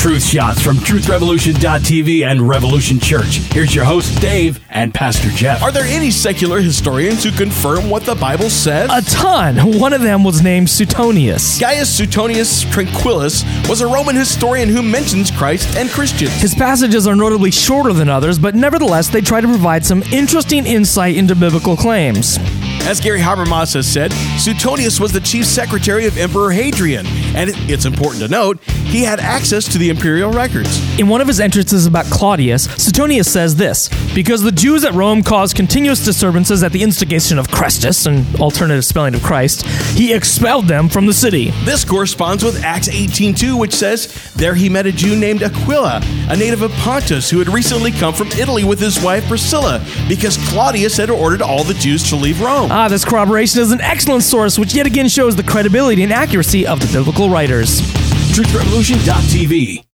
Truth Shots from TruthRevolution.tv and Revolution Church. Here's your host, Dave, and Pastor Jeff. Are there any secular historians who confirm what the Bible says? A ton. One of them was named Suetonius. Gaius Suetonius Tranquillus was a Roman historian who mentions Christ and Christians. His passages are notably shorter than others, but nevertheless, they try to provide some interesting insight into biblical claims. As Gary Habermas has said, Suetonius was the chief secretary of Emperor Hadrian, and it's important to note, he had access to the imperial records. In one of his entrances about Claudius, Suetonius says this: because the Jews at Rome caused continuous disturbances at the instigation of Chrestus, an alternative spelling of Christ, he expelled them from the city. This corresponds with Acts 18:2, which says, there he met a Jew named Aquila, a native of Pontus, who had recently come from Italy with his wife Priscilla, because Claudius had ordered all the Jews to leave Rome. This corroboration is an excellent source, which yet again shows the credibility and accuracy of the biblical writers. TruthRevolution.tv